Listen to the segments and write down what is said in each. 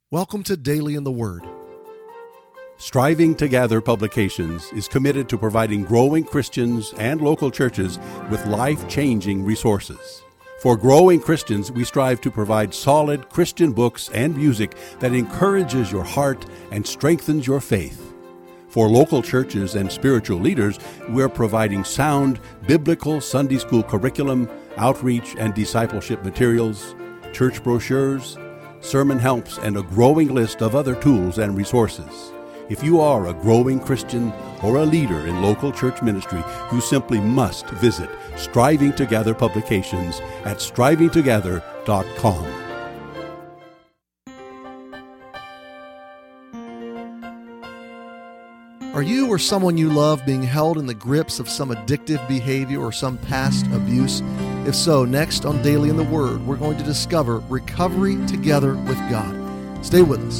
Welcome to Daily in the Word. Striving to Gather Publications is committed to providing growing Christians and local churches with life-changing resources. For growing Christians, we strive to provide solid Christian books and music that encourages your heart and strengthens your faith. For local churches and spiritual leaders, we're providing sound biblical Sunday school curriculum, outreach and discipleship materials, church brochures, sermon helps, and a growing list of other tools and resources. If you are a growing Christian or a leader in local church ministry, you simply must visit Striving to Gather Publications at strivingtogether.com. Are you or someone you love being held in the grips of some addictive behavior or some past abuse? If so, next on Daily in the Word, we're going to discover recovery together with God. Stay with us.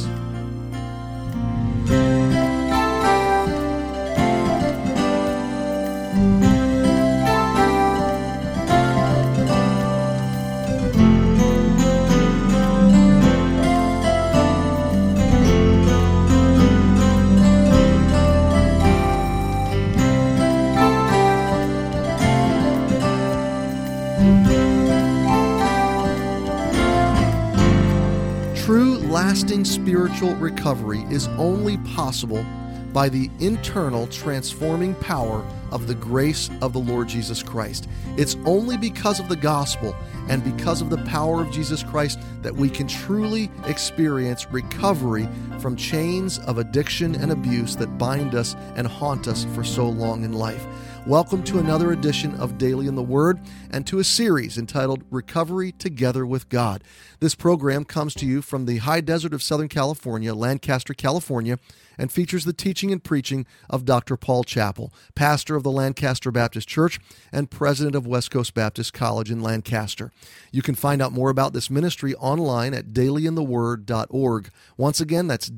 Lasting spiritual recovery is only possible by the internal transforming power of the grace of the Lord Jesus Christ. It's only because of the gospel and because of the power of Jesus Christ that we can truly experience recovery from chains of addiction and abuse that bind us and haunt us for so long in life. Welcome to another edition of Daily in the Word and to a series entitled Recovery Together with God. This program comes to you from the high desert of Southern California, Lancaster, California, and features the teaching and preaching of Dr. Paul Chappell, pastor of the Lancaster Baptist Church and president of West Coast Baptist College in Lancaster. You can find out more about this ministry online at dailyintheword.org. Once again, that's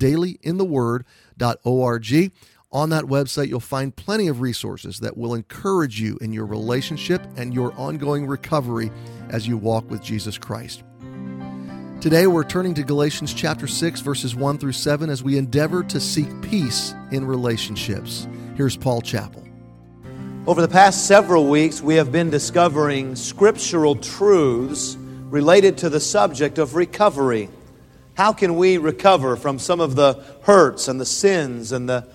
dailyintheword.org. On that website, you'll find plenty of resources that will encourage you in your relationship and your ongoing recovery as you walk with Jesus Christ. Today, we're turning to Galatians chapter 6, verses 1 through 7, as we endeavor to seek peace in relationships. Here's Paul Chappell. Over the past several weeks, we have been discovering scriptural truths related to the subject of recovery. How can we recover from some of the hurts and the sins and the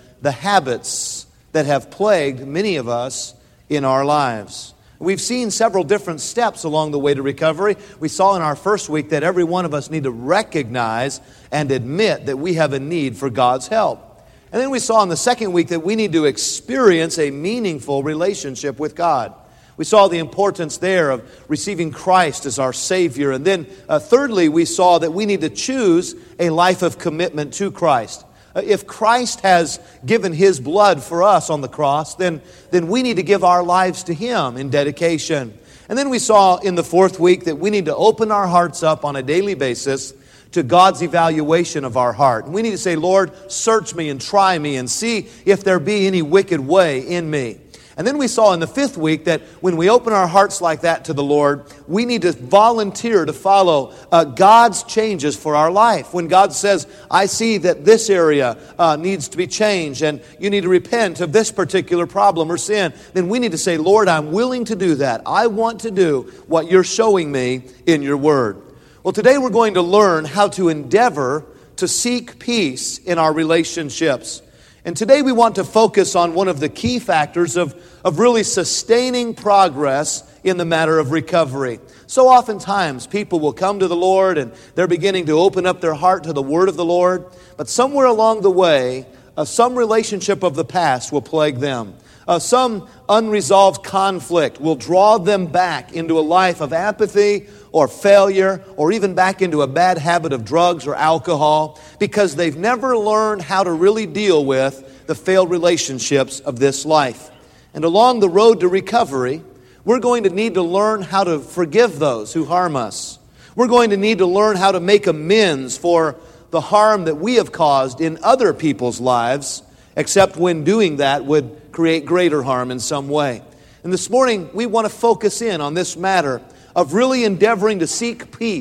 habits that have plagued many of us in our lives? We've seen several different steps along the way to recovery. We saw in our first week that every one of us need to recognize and admit that we have a need for God's help. And then we saw in the second week that we need to experience a meaningful relationship with God. We saw the importance there of receiving Christ as our Savior. And then thirdly, we saw that we need to choose a life of commitment to Christ. If Christ has given His blood for us on the cross, then we need to give our lives to Him in dedication. And then we saw in the fourth week that we need to open our hearts up on a daily basis to God's evaluation of our heart. And we need to say, Lord, search me and try me and see if there be any wicked way in me. And then we saw in the fifth week that when we open our hearts like that to the Lord, we need to volunteer to follow God's changes for our life. When God says, I see that this area needs to be changed and you need to repent of this particular problem or sin, then we need to say, Lord, I'm willing to do that. I want to do what you're showing me in your word. Well, today we're going to learn how to endeavor to seek peace in our relationships. And today we want to focus on one of the key factors of really sustaining progress in the matter of recovery. So oftentimes people will come to the Lord and they're beginning to open up their heart to the Word of the Lord. But somewhere along the way, some relationship of the past will plague them. Some unresolved conflict will draw them back into a life of apathy or failure, or even back into a bad habit of drugs or alcohol, because they've never learned how to really deal with the failed relationships of this life. And along the road to recovery, we're going to need to learn how to forgive those who harm us. We're going to need to learn how to make amends for the harm that we have caused in other people's lives, except when doing that would create greater harm in some way. And this morning, we want to focus in on this matter of really endeavoring to seek peace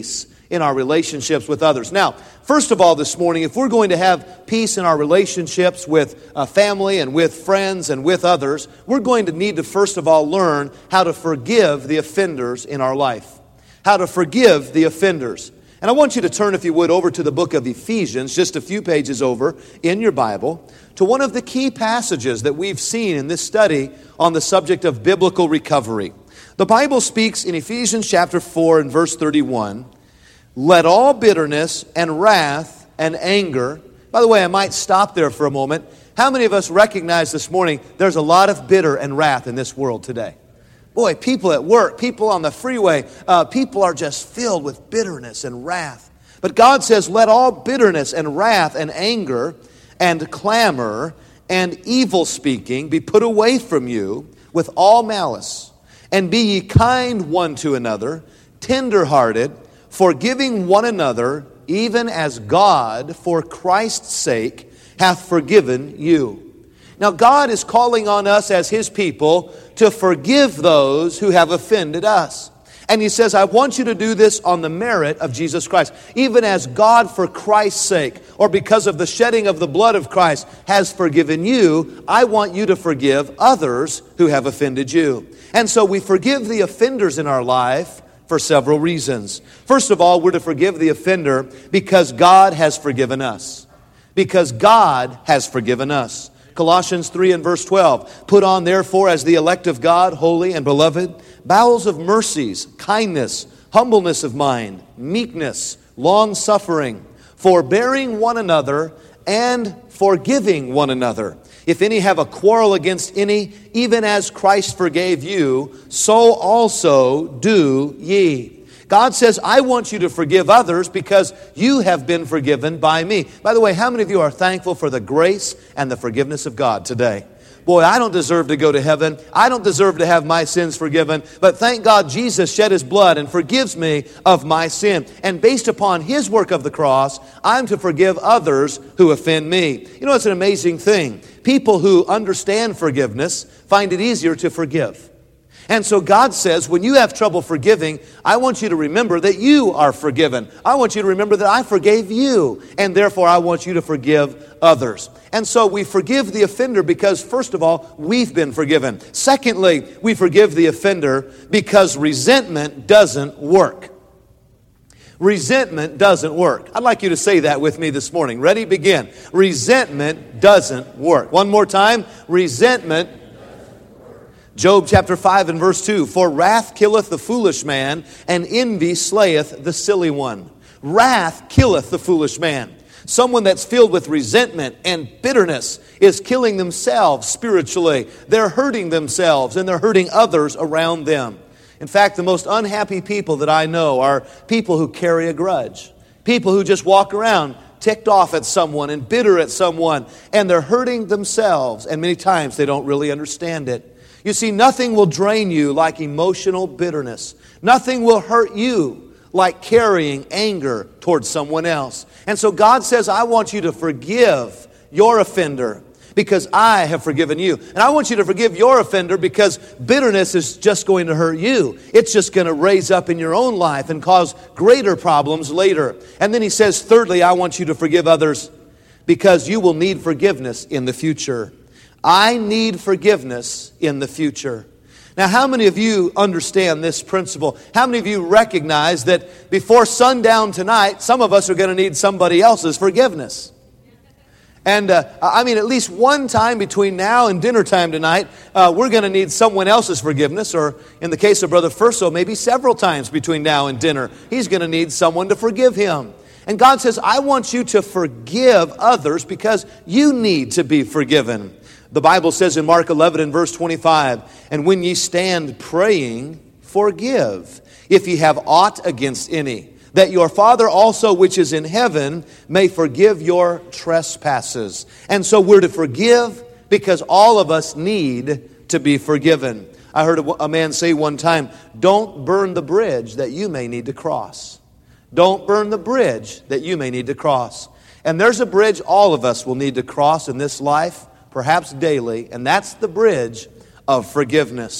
in our relationships with others. Now, first of all this morning, if we're going to have peace in our relationships with family and with friends and with others, we're going to need to first of all learn how to forgive the offenders in our life. How to forgive the offenders. And I want you to turn, if you would, over to the book of Ephesians, just a few pages over in your Bible, to one of the key passages that we've seen in this study on the subject of biblical recovery. The Bible speaks in Ephesians chapter 4 and verse 31, "Let all bitterness and wrath and anger..." By the way, I might stop there for a moment. How many of us recognize this morning there's a lot of bitter and wrath in this world today? Boy, people at work, people on the freeway, people are just filled with bitterness and wrath. But God says, let all bitterness and wrath and anger and clamor and evil speaking be put away from you with all malice. And be ye kind one to another, tender-hearted, forgiving one another, even as God, for Christ's sake, hath forgiven you. Now, God is calling on us as His people to forgive those who have offended us. And He says, I want you to do this on the merit of Jesus Christ. Even as God, for Christ's sake, or because of the shedding of the blood of Christ, has forgiven you, I want you to forgive others who have offended you. And so we forgive the offenders in our life for several reasons. First of all, we're to forgive the offender because God has forgiven us. Because God has forgiven us. Colossians 3 and verse 12, "Put on therefore as the elect of God, holy and beloved, bowels of mercies, kindness, humbleness of mind, meekness, long-suffering, forbearing one another, and forgiving one another. If any have a quarrel against any, even as Christ forgave you, so also do ye." God says, I want you to forgive others because you have been forgiven by me. By the way, how many of you are thankful for the grace and the forgiveness of God today? Boy, I don't deserve to go to heaven. I don't deserve to have my sins forgiven. But thank God Jesus shed His blood and forgives me of my sin. And based upon His work of the cross, I'm to forgive others who offend me. You know, it's an amazing thing. People who understand forgiveness find it easier to forgive. And so God says, when you have trouble forgiving, I want you to remember that you are forgiven. I want you to remember that I forgave you. And therefore, I want you to forgive others. And so we forgive the offender because, first of all, we've been forgiven. Secondly, we forgive the offender because resentment doesn't work. Resentment doesn't work. I'd like you to say that with me this morning. Ready? Begin. Resentment doesn't work. One more time. Resentment. Job chapter 5 and verse 2, "For wrath killeth the foolish man, and envy slayeth the silly one." Wrath killeth the foolish man. Someone that's filled with resentment and bitterness is killing themselves spiritually. They're hurting themselves and they're hurting others around them. In fact, the most unhappy people that I know are people who carry a grudge. People who just walk around ticked off at someone and bitter at someone, and they're hurting themselves, and many times they don't really understand it. You see, nothing will drain you like emotional bitterness. Nothing will hurt you like carrying anger towards someone else. And so God says, I want you to forgive your offender because I have forgiven you. And I want you to forgive your offender because bitterness is just going to hurt you. It's just going to raise up in your own life and cause greater problems later. And then He says, thirdly, I want you to forgive others because you will need forgiveness in the future. I need forgiveness in the future. Now, how many of you understand this principle? How many of you recognize that before sundown tonight, some of us are going to need somebody else's forgiveness? And at least one time between now and dinner time tonight, we're going to need someone else's forgiveness. Or in the case of Brother Furso, maybe several times between now and dinner, he's going to need someone to forgive him. And God says, I want you to forgive others because you need to be forgiven. The Bible says in Mark 11 and verse 25, "And when ye stand praying, forgive, if ye have aught against any, that your Father also which is in heaven may forgive your trespasses." And so we're to forgive because all of us need to be forgiven. I heard a man say one time, don't burn the bridge that you may need to cross. Don't burn the bridge that you may need to cross. And there's a bridge all of us will need to cross in this life, perhaps daily, and that's the bridge of forgiveness.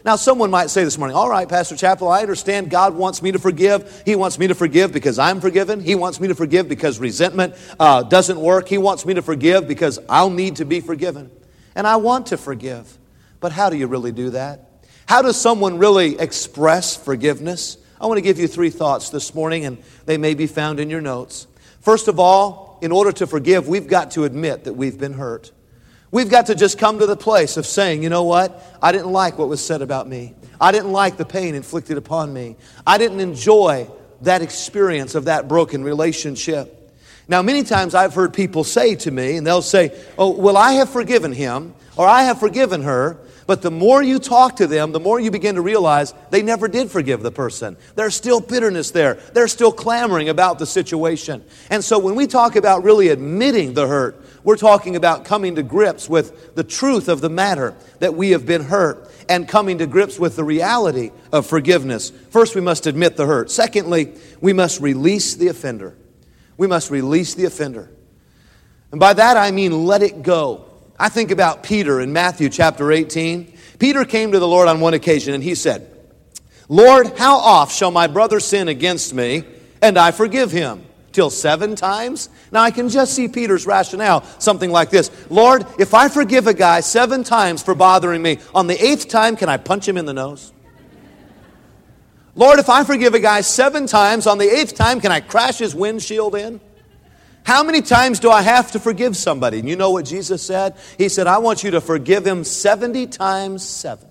Now, someone might say this morning, all right, Pastor Chappell, I understand God wants me to forgive. He wants me to forgive because I'm forgiven. He wants me to forgive because resentment doesn't work. He wants me to forgive because I'll need to be forgiven. And I want to forgive. But how do you really do that? How does someone really express forgiveness? I want to give you 3 thoughts this morning, and they may be found in your notes. First of all, in order to forgive, we've got to admit that we've been hurt. We've got to just come to the place of saying, you know what? I didn't like what was said about me. I didn't like the pain inflicted upon me. I didn't enjoy that experience of that broken relationship. Now, many times I've heard people say to me, and they'll say, oh, well, I have forgiven him, or I have forgiven her. But the more you talk to them, the more you begin to realize they never did forgive the person. There's still bitterness there. They're still clamoring about the situation. And so when we talk about really admitting the hurt, we're talking about coming to grips with the truth of the matter, that we have been hurt, and coming to grips with the reality of forgiveness. First, we must admit the hurt. Secondly, we must release the offender. We must release the offender. And by that I mean let it go. I think about Peter in Matthew chapter 18. Peter came to the Lord on one occasion and he said, Lord, how oft shall my brother sin against me and I forgive him? Till 7 times? Now I can just see Peter's rationale, something like this. Lord, if I forgive a guy 7 times for bothering me, on the 8th time, can I punch him in the nose? Lord, if I forgive a guy 7 times, on the 8th time, can I crash his windshield in? How many times do I have to forgive somebody? And you know what Jesus said? He said, I want you to forgive him 70 times 7.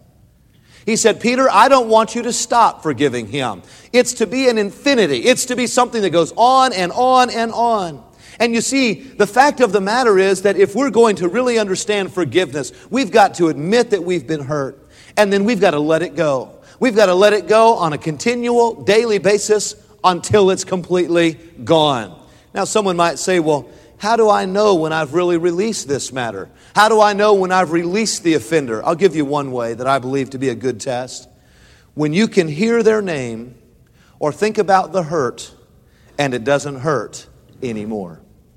He said, Peter, I don't want you to stop forgiving him. It's to be an infinity. It's to be something that goes on and on and on. And you see, the fact of the matter is that if we're going to really understand forgiveness, we've got to admit that we've been hurt. And then we've got to let it go. We've got to let it go on a continual, daily basis until it's completely gone. Now, someone might say, well, how do I know when I've really released this matter? How do I know when I've released the offender? I'll give you one way that I believe to be a good test. When you can hear their name or think about the hurt and it doesn't hurt anymore.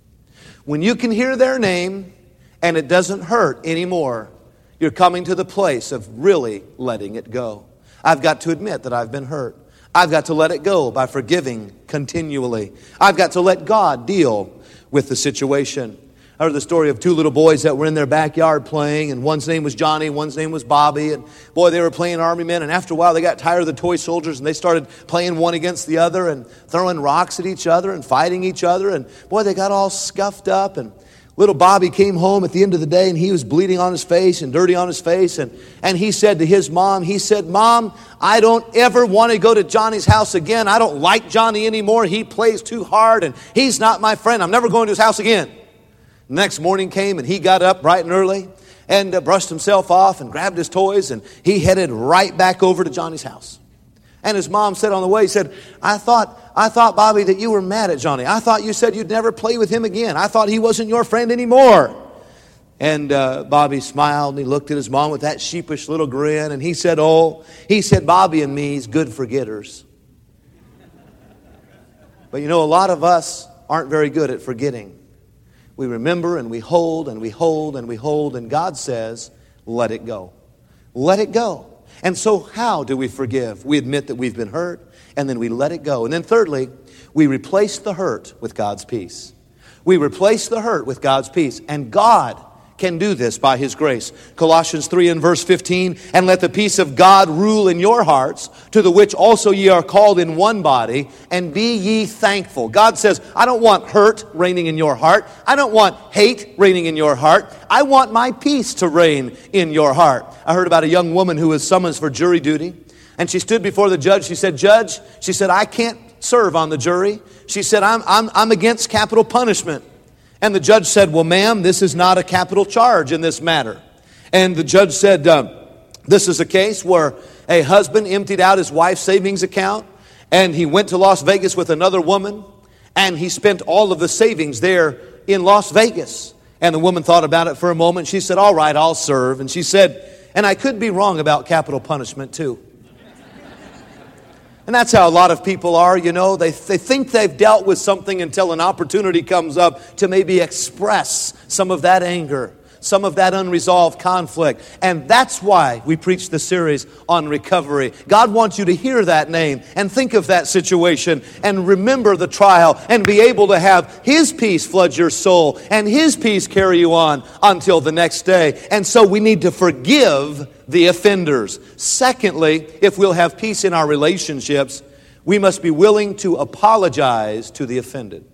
When you can hear their name and it doesn't hurt anymore, you're coming to the place of really letting it go. I've got to admit that I've been hurt. I've got to let it go by forgiving continually. I've got to let God deal with the situation. I heard the story of 2 little boys that were in their backyard playing, and one's name was Johnny, one's name was Bobby, and boy, they were playing Army men, and after a while they got tired of the toy soldiers, and they started playing one against the other, and throwing rocks at each other, and fighting each other, and boy, they got all scuffed up, and little Bobby came home at the end of the day, and he was bleeding on his face and dirty on his face. And he said to his mom, he said, Mom, I don't ever want to go to Johnny's house again. I don't like Johnny anymore. He plays too hard, and he's not my friend. I'm never going to his house again. The next morning came, and he got up bright and early and brushed himself off and grabbed his toys, and he headed right back over to Johnny's house. And his mom said on the way, he said, I thought, Bobby, that you were mad at Johnny. I thought you said you'd never play with him again. I thought he wasn't your friend anymore. And Bobby smiled, and he looked at his mom with that sheepish little grin, and he said, Bobby and me's good forgetters. But you know, a lot of us aren't very good at forgetting. We remember, and we hold, and we hold, and we hold, and God says, let it go. Let it go. And so how do we forgive? We admit that we've been hurt, and then we let it go. And then thirdly, we replace the hurt with God's peace. We replace the hurt with God's peace. And God can do this by His grace. Colossians 3 and verse 15, and let the peace of God rule in your hearts, to the which also ye are called in one body, and be ye thankful. God says, I don't want hurt reigning in your heart. I don't want hate reigning in your heart. I want my peace to reign in your heart. I heard about a young woman who was summoned for jury duty, and she stood before the judge. She said, Judge, she said, I can't serve on the jury. She said, I'm against capital punishment. And the judge said, well, ma'am, this is not a capital charge in this matter. And the judge said, this is a case where a husband emptied out his wife's savings account, and he went to Las Vegas with another woman, and he spent all of the savings there in Las Vegas. And the woman thought about it for a moment. She said, all right, I'll serve. And she said, and I could be wrong about capital punishment too. And that's how a lot of people are, you know. They think they've dealt with something until an opportunity comes up to maybe express some of that anger, some of that unresolved conflict. And that's why we preach the series on recovery. God wants you to hear that name and think of that situation and remember the trial and be able to have His peace flood your soul and His peace carry you on until the next day. And so we need to forgive the offenders. Secondly, if we'll have peace in our relationships, we must be willing to apologize to the offended.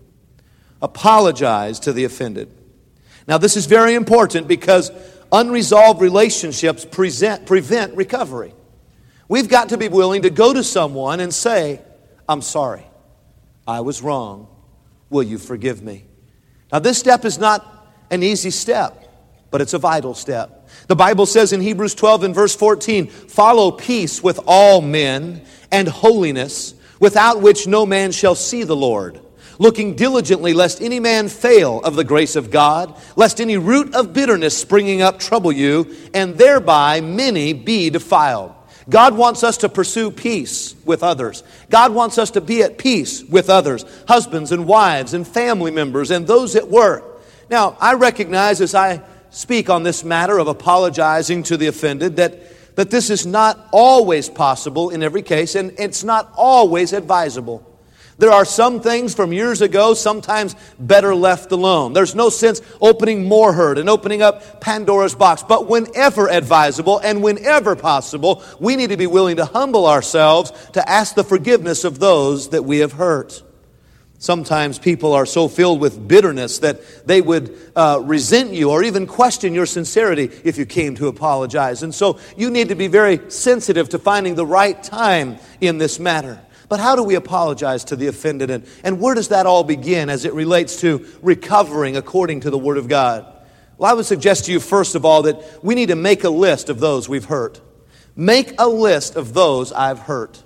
Apologize to the offended. Now, this is very important because unresolved relationships prevent recovery. We've got to be willing to go to someone and say, I'm sorry. I was wrong. Will you forgive me? Now, this step is not an easy step, but it's a vital step. The Bible says in Hebrews 12 and verse 14, follow peace with all men and holiness, without which no man shall see the Lord. Looking diligently lest any man fail of the grace of God, lest any root of bitterness springing up trouble you, and thereby many be defiled. God wants us to pursue peace with others. God wants us to be at peace with others, husbands and wives and family members and those at work. Now, I recognize as I speak on this matter of apologizing to the offended that this is not always possible in every case, and it's not always advisable. There are some things from years ago sometimes better left alone. There's no sense opening more hurt and opening up Pandora's box. But whenever advisable and whenever possible, we need to be willing to humble ourselves to ask the forgiveness of those that we have hurt. Sometimes people are so filled with bitterness that they would resent you or even question your sincerity if you came to apologize. And so you need to be very sensitive to finding the right time in this matter. But how do we apologize to the offended? And where does that all begin as it relates to recovering according to the Word of God? Well, I would suggest to you, first of all, that we need to make a list of those we've hurt. Make a list of those I've hurt.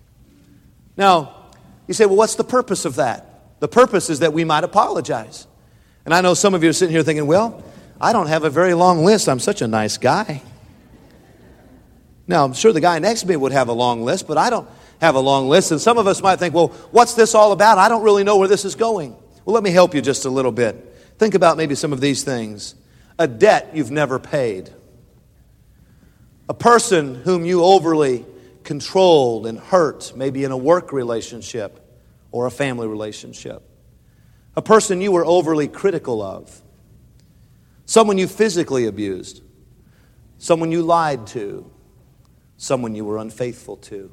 Now, you say, well, what's the purpose of that? The purpose is that we might apologize. And I know some of you are sitting here thinking, well, I don't have a very long list. I'm such a nice guy. Now, I'm sure the guy next to me would have a long list, but I don't have a long list. And some of us might think, well, what's this all about? I don't really know where this is going. Well, let me help you just a little bit. Think about maybe some of these things. A debt you've never paid. A person whom you overly controlled and hurt, maybe in a work relationship or a family relationship. A person you were overly critical of. Someone you physically abused. Someone you lied to. Someone you were unfaithful to.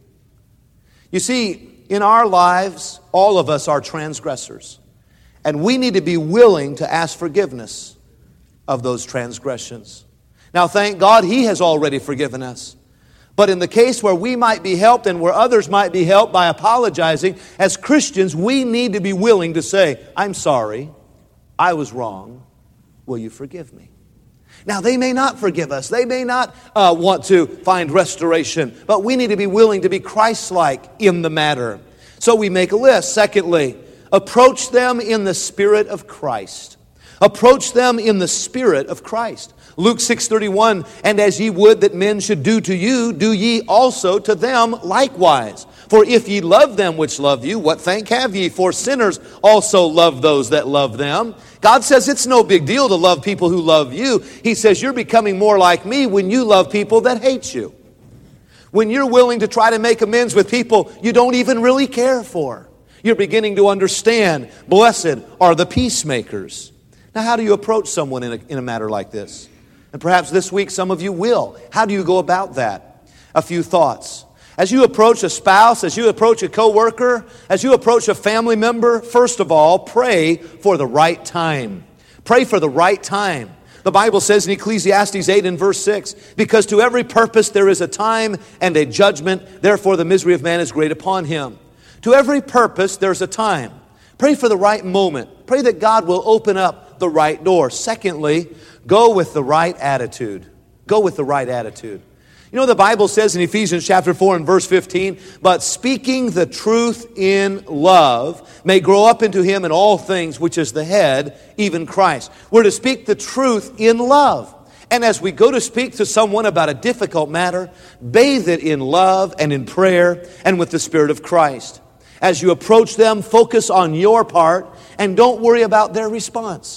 You see, in our lives, all of us are transgressors. And we need to be willing to ask forgiveness of those transgressions. Now, thank God, He has already forgiven us. But in the case where we might be helped and where others might be helped by apologizing, as Christians, we need to be willing to say, I'm sorry, I was wrong, will you forgive me? Now, they may not forgive us. They may not want to find restoration. But we need to be willing to be Christ-like in the matter. So we make a list. Secondly, approach them in the Spirit of Christ. Approach them in the Spirit of Christ. Luke 6:31, and as ye would that men should do to you, do ye also to them likewise. For if ye love them which love you, what thank have ye? For sinners also love those that love them. God says it's no big deal to love people who love you. He says you're becoming more like me when you love people that hate you. When you're willing to try to make amends with people you don't even really care for. You're beginning to understand, blessed are the peacemakers. Now, how do you approach someone in a matter like this? And perhaps this week some of you will. How do you go about that? A few thoughts. As you approach a spouse, as you approach a coworker, as you approach a family member, first of all, pray for the right time. Pray for the right time. The Bible says in Ecclesiastes 8 and verse 6, because to every purpose there is a time and a judgment, therefore the misery of man is great upon him. To every purpose there's a time. Pray for the right moment. Pray that God will open up the right door. Secondly, go with the right attitude. Go with the right attitude. You know, the Bible says in Ephesians chapter 4 and verse 15, but speaking the truth in love may grow up into Him in all things, which is the head, even Christ. We're to speak the truth in love. And as we go to speak to someone about a difficult matter, bathe it in love and in prayer and with the Spirit of Christ. As you approach them, focus on your part and don't worry about their response.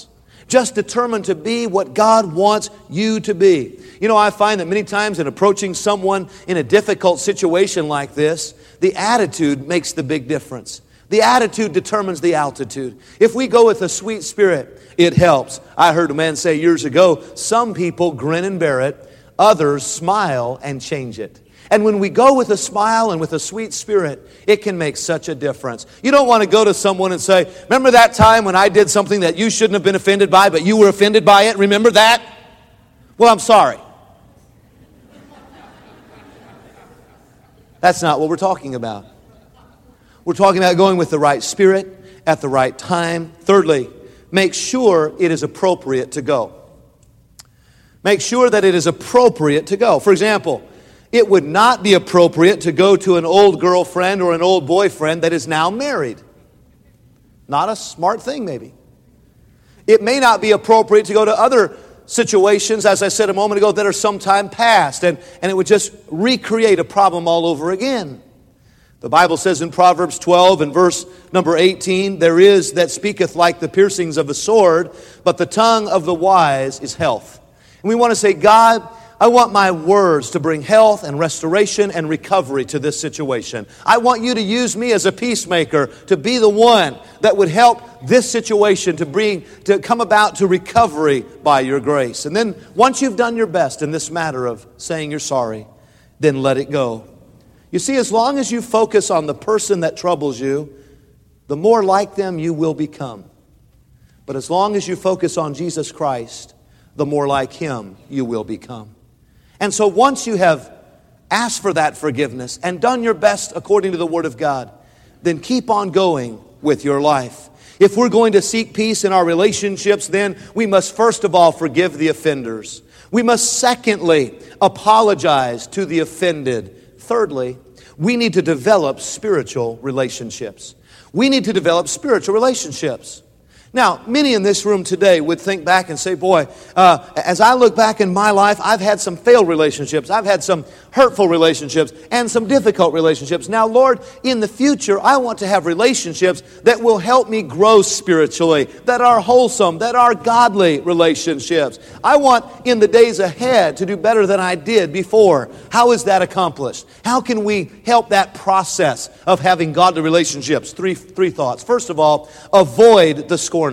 Just determined to be what God wants you to be. You know, I find that many times in approaching someone in a difficult situation like this, the attitude makes the big difference. The attitude determines the altitude. If we go with a sweet spirit, it helps. I heard a man say years ago, some people grin and bear it, others smile and change it. And when we go with a smile and with a sweet spirit, it can make such a difference. You don't want to go to someone and say, remember that time when I did something that you shouldn't have been offended by, but you were offended by it? Remember that? Well, I'm sorry. That's not what we're talking about. We're talking about going with the right spirit at the right time. Thirdly, make sure it is appropriate to go. Make sure that it is appropriate to go. For example, it would not be appropriate to go to an old girlfriend or an old boyfriend that is now married. Not a smart thing, maybe. It may not be appropriate to go to other situations, as I said a moment ago, that are sometime past, and it would just recreate a problem all over again. The Bible says in Proverbs 12 and verse number 18, there is that speaketh like the piercings of a sword, but the tongue of the wise is health. And we want to say, God, I want my words to bring health and restoration and recovery to this situation. I want you to use me as a peacemaker to be the one that would help this situation to come about to recovery by your grace. And then once you've done your best in this matter of saying you're sorry, then let it go. You see, as long as you focus on the person that troubles you, the more like them you will become. But as long as you focus on Jesus Christ, the more like Him you will become. And so once you have asked for that forgiveness and done your best according to the Word of God, then keep on going with your life. If we're going to seek peace in our relationships, then we must first of all forgive the offenders. We must secondly apologize to the offended. Thirdly, we need to develop spiritual relationships. We need to develop spiritual relationships. Now, many in this room today would think back and say, boy, as I look back in my life, I've had some failed relationships. I've had some hurtful relationships and some difficult relationships. Now, Lord, in the future, I want to have relationships that will help me grow spiritually, that are wholesome, that are godly relationships. I want in the days ahead to do better than I did before. How is that accomplished? How can we help that process of having godly relationships? Three thoughts. First of all, avoid the scorners.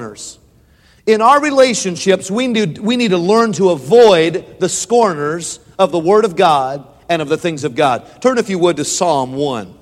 In our relationships, we need to learn to avoid the scorners of the Word of God and of the things of God. Turn, if you would, to Psalm 1.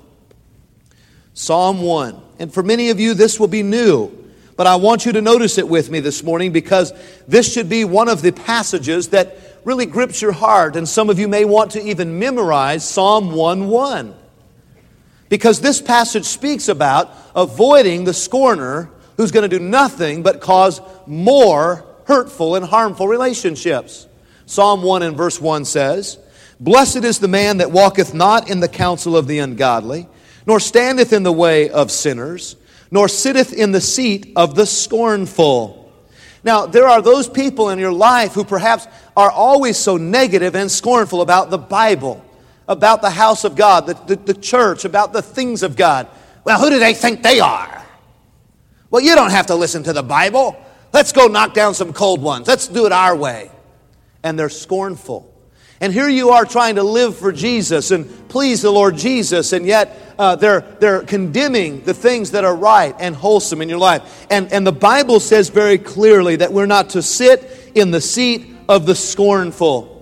Psalm 1. And for many of you, this will be new. But I want you to notice it with me this morning, because this should be one of the passages that really grips your heart. And some of you may want to even memorize Psalm 1:1. Because this passage speaks about avoiding the scorner who's going to do nothing but cause more hurtful and harmful relationships. Psalm 1 and verse 1 says, Blessed is the man that walketh not in the counsel of the ungodly, nor standeth in the way of sinners, nor sitteth in the seat of the scornful. Now, there are those people in your life who perhaps are always so negative and scornful about the Bible, about the house of God, the church, about the things of God. Well, who do they think they are? Well, you don't have to listen to the Bible. Let's go knock down some cold ones. Let's do it our way. And they're scornful. And here you are trying to live for Jesus and please the Lord Jesus, and yet they're condemning the things that are right and wholesome in your life. And the Bible says very clearly that we're not to sit in the seat of the scornful.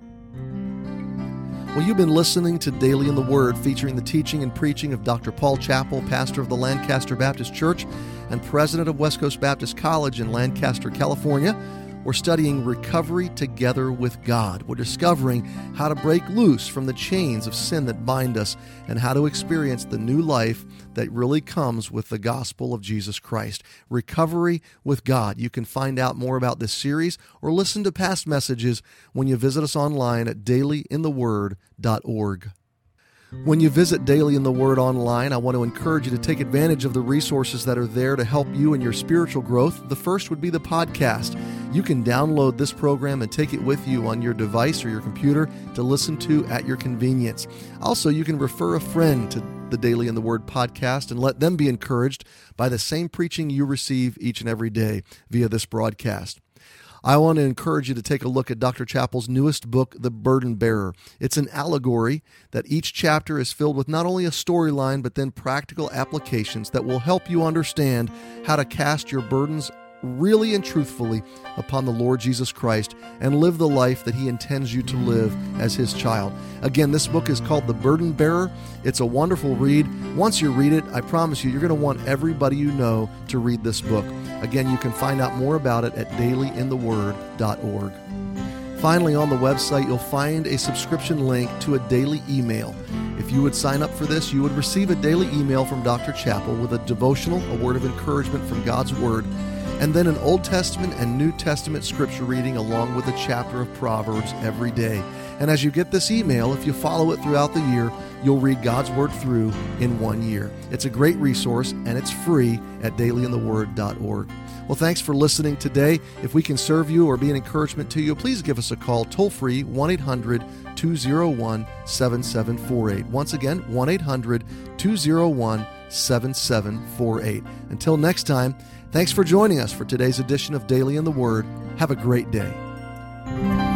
Well, you've been listening to Daily in the Word, featuring the teaching and preaching of Dr. Paul Chappell, pastor of the Lancaster Baptist Church and president of West Coast Baptist College in Lancaster, California. We're studying recovery together with God. We're discovering how to break loose from the chains of sin that bind us and how to experience the new life that really comes with the gospel of Jesus Christ. Recovery with God. You can find out more about this series or listen to past messages when you visit us online at dailyintheword.org. When you visit Daily in the Word online, I want to encourage you to take advantage of the resources that are there to help you in your spiritual growth. The first would be the podcast. You can download this program and take it with you on your device or your computer to listen to at your convenience. Also, you can refer a friend to the Daily in the Word podcast and let them be encouraged by the same preaching you receive each and every day via this broadcast. I want to encourage you to take a look at Dr. Chappell's newest book, The Burden Bearer. It's an allegory that each chapter is filled with not only a storyline, but then practical applications that will help you understand how to cast your burdens really and truthfully upon the Lord Jesus Christ and live the life that He intends you to live as His child. Again, this book is called The Burden Bearer. It's a wonderful read. Once you read it, I promise you, you're going to want everybody you know to read this book. Again, you can find out more about it at dailyintheword.org. Finally, on the website, you'll find a subscription link to a daily email. If you would sign up for this, you would receive a daily email from Dr. Chappell with a devotional, a word of encouragement from God's Word, and then an Old Testament and New Testament scripture reading along with a chapter of Proverbs every day. And as you get this email, if you follow it throughout the year, you'll read God's Word through in 1 year. It's a great resource, and it's free at dailyintheword.org. Well, thanks for listening today. If we can serve you or be an encouragement to you, please give us a call toll-free, 1-800-201-7748. Once again, 1-800-201-7748. Until next time, thanks for joining us for today's edition of Daily in the Word. Have a great day.